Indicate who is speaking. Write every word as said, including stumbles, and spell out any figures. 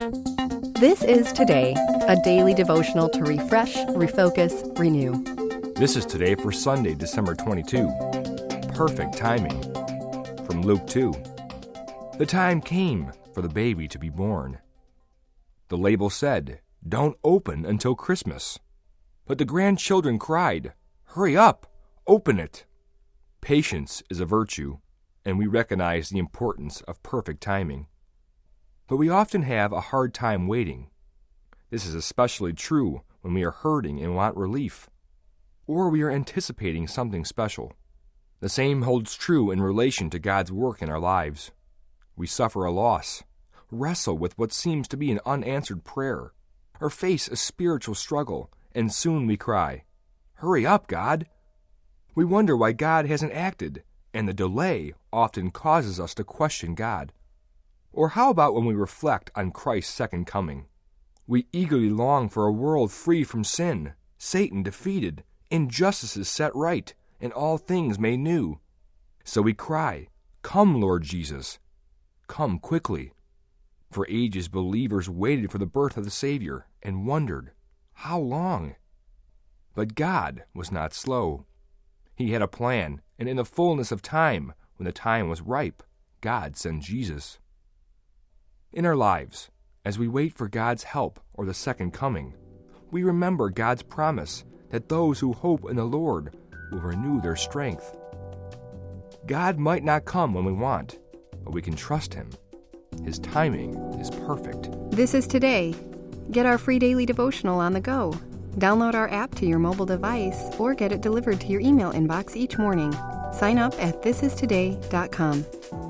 Speaker 1: This is Today, a daily devotional to refresh, refocus, renew.
Speaker 2: This is Today for Sunday, December twenty-second. Perfect timing. From Luke two. The time came for the baby to be born. The label said, "Don't open until Christmas." But the grandchildren cried, "Hurry up! Open it!" Patience is a virtue, and we recognize the importance of perfect timing. But we often have a hard time waiting. This is especially true when we are hurting and want relief, or we are anticipating something special. The same holds true in relation to God's work in our lives. We suffer a loss, wrestle with what seems to be an unanswered prayer, or face a spiritual struggle, and soon we cry, "Hurry up, God!" We wonder why God hasn't acted, and the delay often causes us to question God. Or how about when we reflect on Christ's second coming? We eagerly long for a world free from sin, Satan defeated, injustices set right, and all things made new. So we cry, "Come, Lord Jesus, come quickly." For ages believers waited for the birth of the Savior and wondered, how long? But God was not slow. He had a plan, and in the fullness of time, when the time was ripe, God sent Jesus. In our lives, as we wait for God's help or the second coming, we remember God's promise that those who hope in the Lord will renew their strength. God might not come when we want, but we can trust Him. His timing is perfect.
Speaker 1: This is Today. Get our free daily devotional on the go. Download our app to your mobile device or get it delivered to your email inbox each morning. Sign up at this is today dot com.